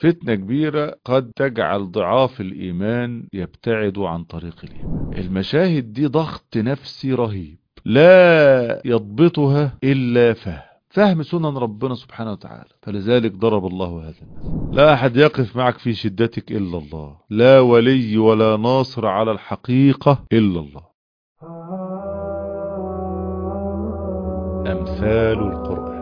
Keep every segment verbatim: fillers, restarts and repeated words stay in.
فتنة كبيرة قد تجعل ضعاف الإيمان يبتعد عن طريق الإيمان. المشاهد دي ضغط نفسي رهيب لا يضبطها إلا فهم فهم سنن ربنا سبحانه وتعالى. فلذلك ضرب الله هذا المثل: لا أحد يقف معك في شدتك إلا الله، لا ولي ولا ناصر على الحقيقة إلا الله. أمثال القرآن.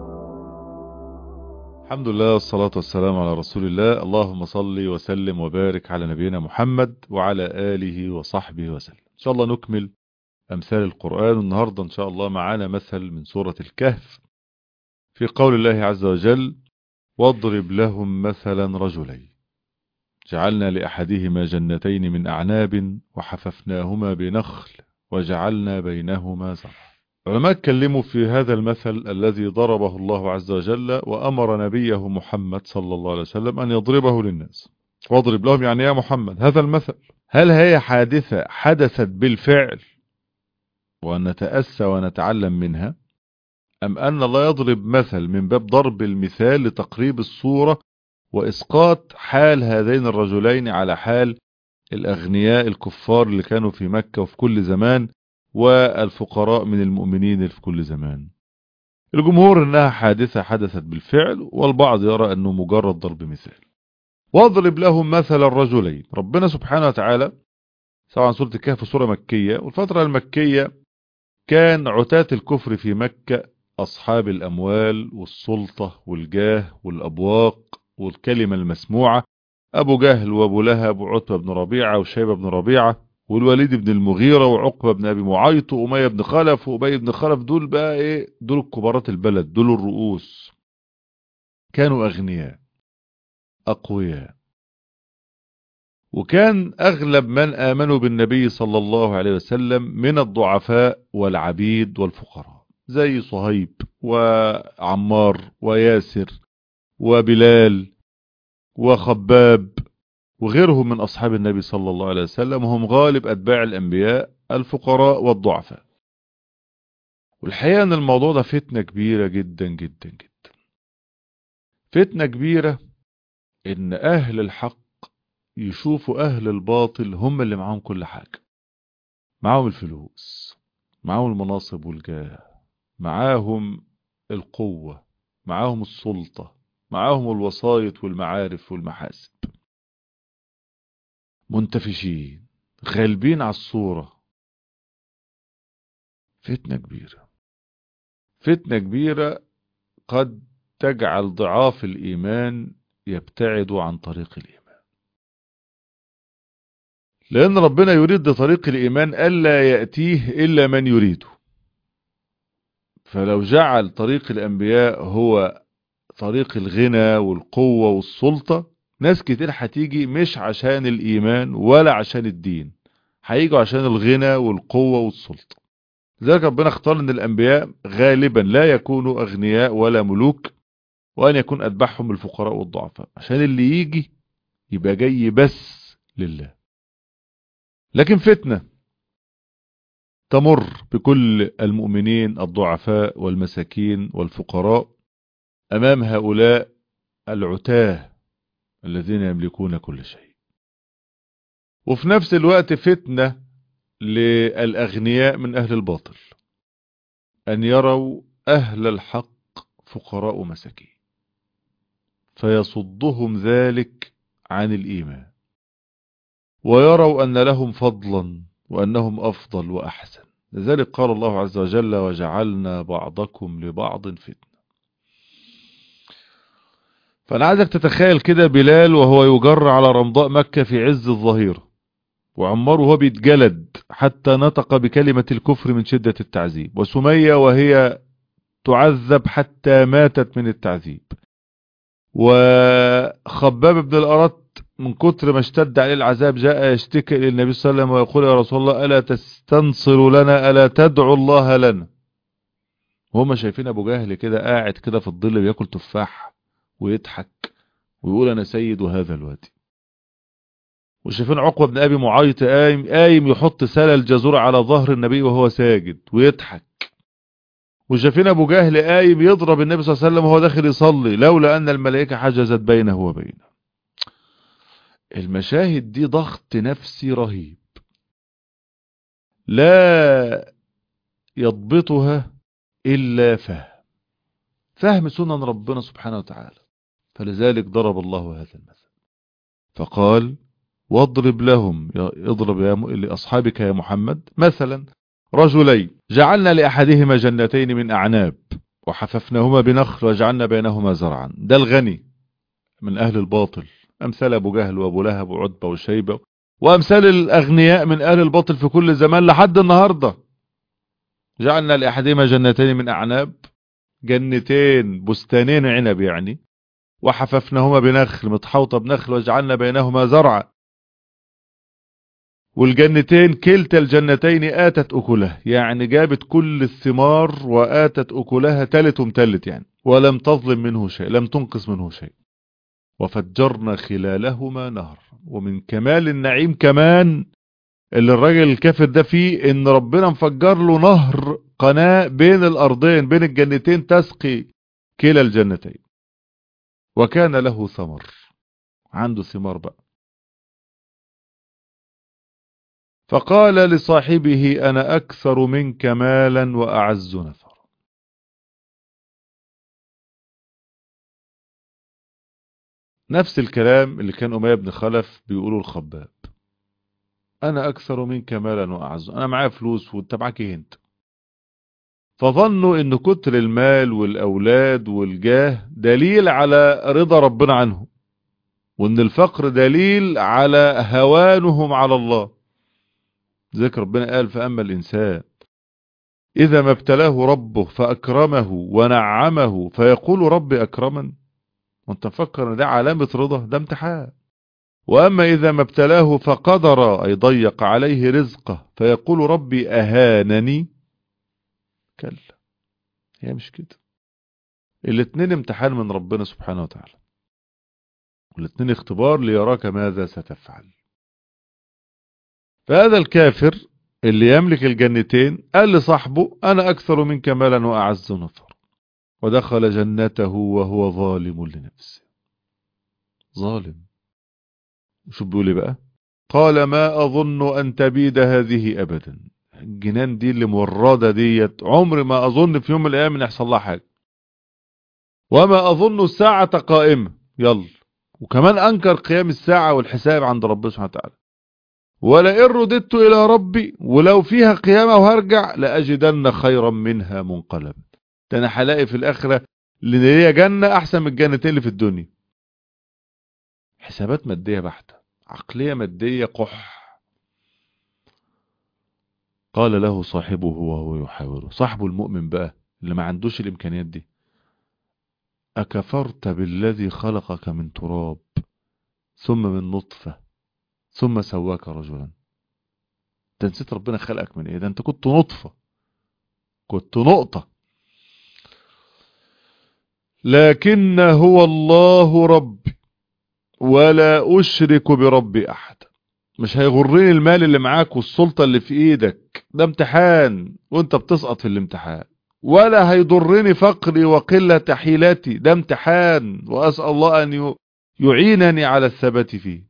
الحمد لله والصلاة والسلام على رسول الله. اللهم صل وسلم وبارك على نبينا محمد وعلى آله وصحبه وسلم. إن شاء الله نكمل أمثال القرآن. النهاردة إن شاء الله معانا مثل من سورة الكهف في قول الله عز وجل: واضرب لهم مثلا رجلين جعلنا لأحدهما جنتين من أعناب وحففناهما بنخل وجعلنا بينهما زرعا. علماء اتكلموا في هذا المثل الذي ضربه الله عز وجل وأمر نبيه محمد صلى الله عليه وسلم أن يضربه للناس. واضرب لهم يعني يا محمد هذا المثل، هل هي حادثة حدثت بالفعل وأن نتأسى ونتعلم منها، أم أن الله يضرب مثل من باب ضرب المثال لتقريب الصورة وإسقاط حال هذين الرجلين على حال الأغنياء الكفار اللي كانوا في مكة وفي كل زمان والفقراء من المؤمنين في كل زمان؟ الجمهور انها حادثة حدثت بالفعل، والبعض يرى انه مجرد ضرب مثال. واضرب لهم مثل الرجلين. ربنا سبحانه وتعالى طبعا سورة الكهف سورة مكية، والفترة المكية كان عتاة الكفر في مكة أصحاب الأموال والسلطة والجاه والأبواق والكلمة المسموعة، أبو جهل وأبو لهب وعتبة بن ربيعة وشيبة بن ربيعة والوليد بن المغيرة وعقبة بن أبي معيط وأمية بن خلف وأبي بن خلف. دول بقى إيه؟ دول كبارات البلد، دول الرؤوس، كانوا أغنياء أقوياء. وكان أغلب من آمنوا بالنبي صلى الله عليه وسلم من الضعفاء والعبيد والفقراء، زي صهيب وعمار وياسر وبلال وخباب وغيرهم من أصحاب النبي صلى الله عليه وسلم، وهم غالب أتباع الأنبياء الفقراء والضعفاء. والحقيقة أن الموضوع ده فتنة كبيرة جدا جدا جدا. فتنة كبيرة إن أهل الحق يشوفوا أهل الباطل هم اللي معاهم كل حاجة، معاهم الفلوس، معاهم المناصب والجاه، معاهم القوة، معاهم السلطة، معاهم الوسايط والمعارف والمحاسب، منتفشين غالبين على الصورة. فتنة كبيرة، فتنة كبيرة قد تجعل ضعاف الإيمان يبتعد عن طريق الإيمان، لأن ربنا يريد لطريق الإيمان ألا يأتيه إلا من يريده. فلو جعل طريق الأنبياء هو طريق الغنى والقوة والسلطة، ناس كتير هتيجي مش عشان الإيمان ولا عشان الدين، هيجوا عشان الغنى والقوة والسلطة. لذلك ربنا اختار ان الأنبياء غالبا لا يكونوا أغنياء ولا ملوك، وأن يكون أتبعهم الفقراء والضعفاء، عشان اللي يجي يبقى جاي بس لله. لكن فتنة تمر بكل المؤمنين الضعفاء والمساكين والفقراء أمام هؤلاء العتاه الذين يملكون كل شيء. وفي نفس الوقت فتنة للأغنياء من أهل الباطل أن يروا أهل الحق فقراء ومساكين، فيصدهم ذلك عن الإيمان، ويروا أن لهم فضلا وأنهم أفضل وأحسن. لذلك قال الله عز وجل: وجعلنا بعضكم لبعض فتنة. فأنا عايزك تتخيل كده بلال وهو يجر على رمضاء مكة في عز الظهيرة، وعمار وهو بيتجلد حتى نطق بكلمة الكفر من شدة التعذيب، وسمية وهي تعذب حتى ماتت من التعذيب، وخباب بن الأرت من كتر ما اشتد عليه العذاب جاء يشتكي إلى النبي صلى الله عليه وسلم ويقول: يا رسول الله ألا تستنصر لنا، ألا تدعو الله لنا. وهم شايفين أبو جهل كده قاعد كده في الظل بياكل تفاح ويضحك ويقول أنا سيد وهذا الوادي. وشايفين عقبة بن أبي معيط قايم قايم يحط سلة الجزور على ظهر النبي وهو ساجد ويضحك. وشايفين أبو جهل قايم يضرب النبي صلى الله عليه وسلم وهو داخل يصلي، لولا أن الملائكة حجزت بينه وبينه. المشاهد دي ضغط نفسي رهيب لا يضبطها إلا فهم فهم سنن ربنا سبحانه وتعالى. فلذلك ضرب الله هذا المثل فقال واضرب لهم، اضرب يا م... لأصحابك يا محمد مثلا رجلين جعلنا لأحدهما جنتين من أعناب وحففناهما بنخل وجعلنا بينهما زرعا. ده الغني من أهل الباطل، أمثال أبو جهل وأبو لهب وعتبة وشيبة، وأمثال الأغنياء من أهل الباطل في كل زمان لحد النهاردة. جعلنا لأحدهما جنتين من أعناب، جنتين بستانين عنب يعني، وحففناهما بنخل متحوطة بنخل وجعلنا بينهما زرعا. والجنتين كلتا الجنتين آتت أكلها، يعني جابت كل الثمار وآتت أكلها تلت ومتلت يعني، ولم تظلم منه شيء، لم تنقص منه شيء. وفجرنا خلالهما نهر. ومن كمال النعيم كمان اللي الراجل الكافر ده فيه ان ربنا مفجر له نهر، قناة بين الارضين بين الجنتين تسقي كلا الجنتين. وكان له ثمر، عنده ثمار بقى. فقال لصاحبه انا اكثر منك مالا واعز نفرا. نفس الكلام اللي كان أمية بن خلف بيقوله الخباب، انا اكثر منك مالا واعز، انا معايا فلوس وانت معاك ايه انت. فظنوا ان كتر المال والاولاد والجاه دليل على رضا ربنا عنهم، وان الفقر دليل على هوانهم على الله. ذكر ربنا قال فاما الانسان اذا ما ابتلاه ربه فاكرمه ونعمه فيقول ربي اكرمن. وانت مفكر ان ده علامة رضا؟ ده امتحان. واما اذا ما ابتلاه فقدر اي ضيق عليه رزقه فيقول ربي اهانني. كلا، هي مش كده. الاتنين امتحان من ربنا سبحانه وتعالى، والاتنين اختبار ليراك ماذا ستفعل. فهذا الكافر اللي يملك الجنتين قال لصاحبه انا اكثر منك مالا واعز نفرا، ودخل جنته وهو ظالم لنفسه. ظالم. شو بيقول بقى؟ قال ما اظن ان تبيد هذه ابدا. الجنان دي اللي موردة ديت عمر ما اظن في يوم من الايام ان يحصل لها حاجة، وما اظن الساعة قائمة. يلا. وكمان انكر قيام الساعة والحساب عند ربنا سبحانه وتعالى. ولئن رددت الى ربي، ولو فيها قيامة وهرجع لاجدن خيرا منها منقلبا. ده انا هلاقي في الاخرة اللي هي جنة احسن من الجنتين اللي في الدنيا. حسابات مادية بحتة، عقلية مادية قح. قال له صاحبه وهو يحاوره، صاحبه المؤمن بقى اللي ما عندوش الامكانيات دي، اكفرت بالذي خلقك من تراب ثم من نطفة ثم سواك رجلا. انت نسيت ربنا خلقك من ايه؟ ده انت كنت نطفة، كنت نقطة. لكن هو الله ربي ولا اشرك بربي احد. مش هيغرني المال اللي معاك والسلطة اللي في ايدك، ده امتحان وانت بتسقط في الامتحان. ولا هيضرني فقري وقلة حيلتي، ده امتحان واسأل الله ان يعينني على الثبات فيه.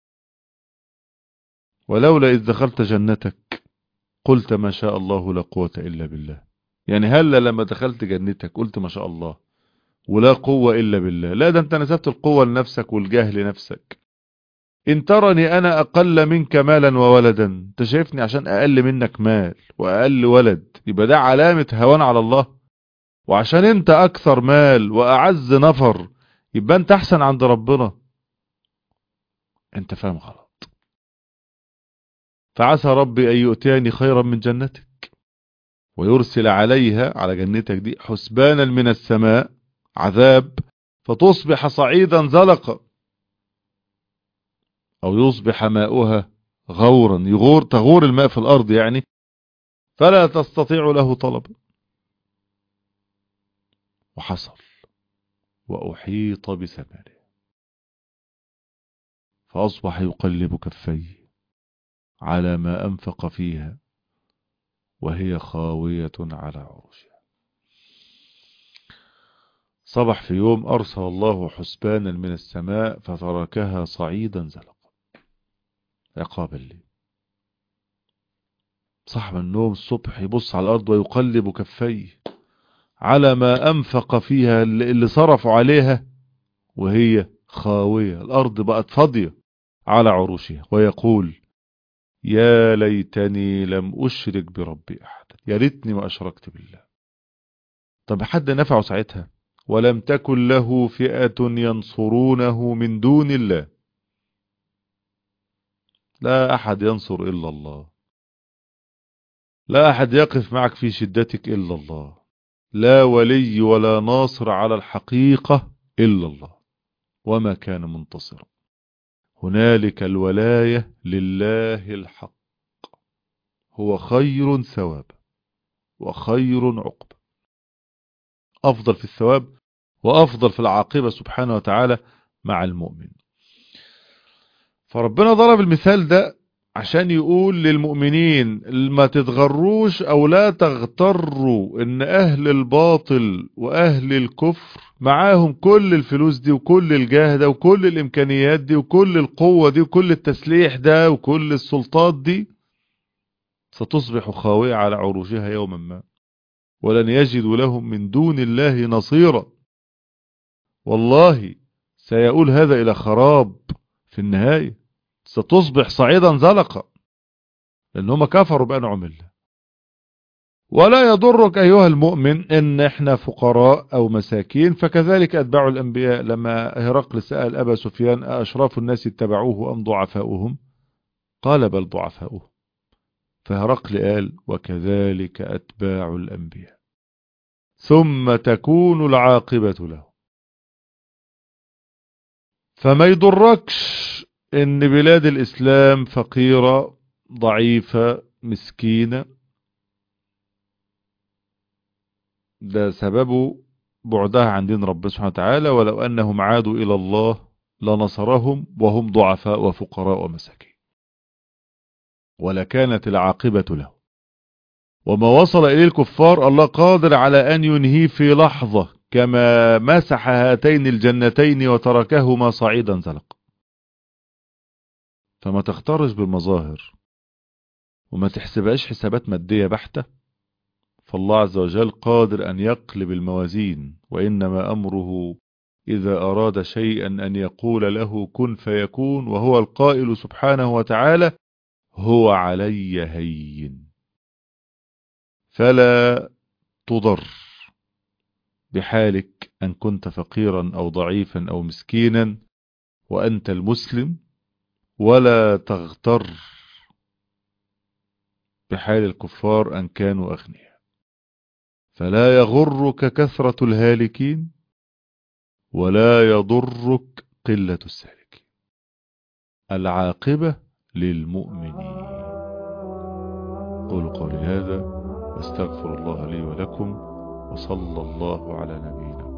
ولولا اذ دخلت جنتك قلت ما شاء الله لا قوة الا بالله. يعني هلا لما دخلت جنتك قلت ما شاء الله ولا قوة الا بالله؟ لا، ده انت نسبت القوة لنفسك والجاه لنفسك. ان ترني انا اقل منك مالا وولدا، انت شايفني عشان اقل منك مال واقل ولد يبقى ده علامة هوان على الله؟ وعشان انت اكثر مال واعز نفر يبقى انت احسن عند ربنا؟ انت فاهم غلط. فعسى ربي ان يؤتيني خيرا من جنتك ويرسل عليها، على جنتك دي، حسبانا من السماء عذاب فتصبح صعيدا زلقا، او يصبح ماؤها غورا، يغور تغور الماء في الارض يعني، فلا تستطيع له طلبا. وحصل واحيط بثمره فاصبح يقلب كفيه على ما انفق فيها وهي خاوية على عروشها. صبح في يوم أرسل الله حسبانا من السماء فتركها صعيدا زلقا. عقابا لي. صاحب النوم الصبح يبص على الأرض ويقلب كفيه على ما أنفق فيها اللي صرفوا عليها وهي خاوية، الأرض بقت فاضية على عروشها، ويقول يا ليتني لم أشرك بربي أحدا، يا ريتني ما أشركت بالله. طب حد نفعه ساعتها؟ ولم تكن له فئة ينصرونه من دون الله. لا أحد ينصر إلا الله، لا أحد يقف معك في شدتك إلا الله، لا ولي ولا ناصر على الحقيقة إلا الله، وما كان منتصرا. هنالك الولاية لله الحق، هو خير ثواب وخير عقب، أفضل في الثواب وأفضل في العاقبة سبحانه وتعالى مع المؤمن. فربنا ضرب المثال ده عشان يقول للمؤمنين ما تتغروش أو لا تغتروا إن أهل الباطل وأهل الكفر معاهم كل الفلوس دي وكل الجاه ده وكل الإمكانيات دي وكل القوة دي وكل التسليح ده وكل السلطات دي، ستصبح خاوية على عروشها يوما ما، ولن يجدوا لهم من دون الله نصيرا. والله سيؤول هذا إلى خراب في النهاية، ستصبح صعيدا زلقا لأنهم كفروا بأنعم الله. ولا يضرك أيها المؤمن إن احنا فقراء أو مساكين، فكذلك أتباع الأنبياء. لما هرقل سأل أبا سفيان أشراف الناس اتبعوه أم ضعفاؤهم؟ قال بل ضعفاؤهم. فهرقل قال وكذلك أتباع الأنبياء ثم تكون العاقبة له. فما يضركش إن بلاد الإسلام فقيرة ضعيفة مسكينة، ده سببه بعدها عن دين رب سبحانه وتعالى، ولو أنهم عادوا إلى الله لنصرهم وهم ضعفاء وفقراء ومساكين، ولكانت العاقبة له. وما وصل إليه الكفار الله قادر على أن ينهيه في لحظة، كما مسح هاتين الجنتين وتركهما صعيدا زلق. فما تختارش بالمظاهر وما تحسبهاش حسابات مادية بحتة، فالله عز وجل قادر أن يقلب الموازين، وإنما أمره إذا أراد شيئا أن يقول له كن فيكون، وهو القائل سبحانه وتعالى هو علي هين. فلا تضر بحالك أن كنت فقيرا أو ضعيفا أو مسكينا وأنت المسلم، ولا تغتر بحال الكفار أن كانوا أغنياء. فلا يغرك كثرة الهالكين ولا يضرك قلة السالكين، العاقبة للمؤمنين. قولوا قولي هذا واستغفر الله لي ولكم، وصلى الله على نبينا